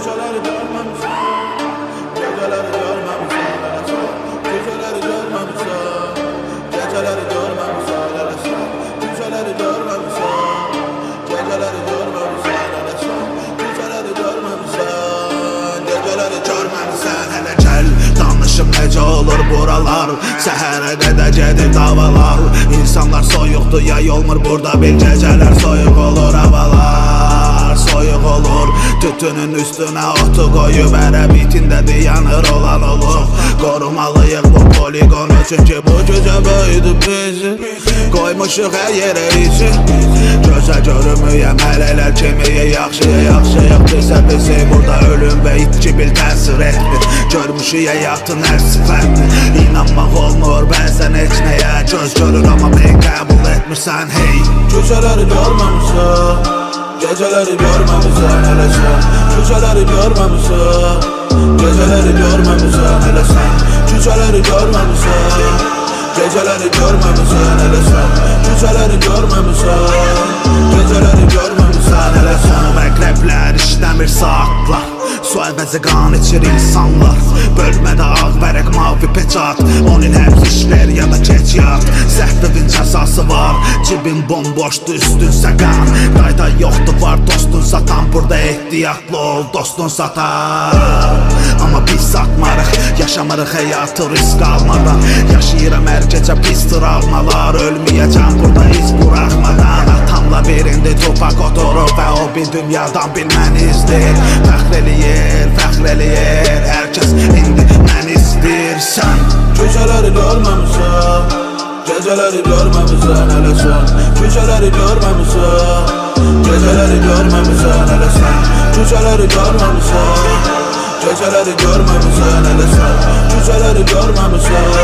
Geceleri görmemişim, geceleri görmemişim, geceleri görmemişim, geceleri görmemişim, geceleri görmemişim, geceleri görmemişim, geceleri görmemişim, geceleri görmemişim. Hele gel danışım necə olur buralar, səhərə qədər gedir davalar. İnsanlar soyuqdur, yay olmur burada, bil gecələr soyuq olur, havalar soyuq olur. Tütünün üstünə otu qoyub ərəb itindədir, yanır olan olur. Qorumalıyıq bu poligonu, çünki bu gecə böyüdü bizi, qoymuşuq hər yerə izi. Gözə görünməyəm hələlər kimi, yaxşıya yaxşıyıq bizi. Burada ölüm və itki bil təsir etmir, görmüşük həyatın hər sifətini. İnanmaq olmur bəzən heç nəyə, göz görür amma ben qəbul etmirsən hey. Gecələri görməmişəm, geceleri görmemişsin hele sen. Geceleri görmemişsin, geceleri görmemişsin hele sen. Geceleri görmemişsin, geceleri görmemişsin hele sen. Geceleri görmemişsin, geceleri görmemişsin hele sen. Məqrəblər işləmir saatlar, su əvəzi qan içir insanlar. Bölmədə ağ vərəq mavi peçat, 10 il həbs işlər ya da keç yat. Səhvin cəzası var, cibin bomboşdur, üstünsə qan. Qayda yoxdur, var dostun satan, burada ehtiyatlı ol, dostun satar. Amma biz satmarıq, yaşamırıq həyatı risk almadan. Yaşayıram hər gecə pis travmalar, ölməyəcəm burada iz buraxmadan. Atamla birində topak oturur və o bir dünyadan bilməni izləyir. Fəxr eləyir, hər kəs indi məni istəyirsən. Gecələri görməmişəm, geceleri görmemişsin hele sen. Geceleri görmemişsin, geceleri görmemişsin hele sen. Geceleri görmemişsin, geceleri görmemişsin hele sen. Geceleri görmemişsin,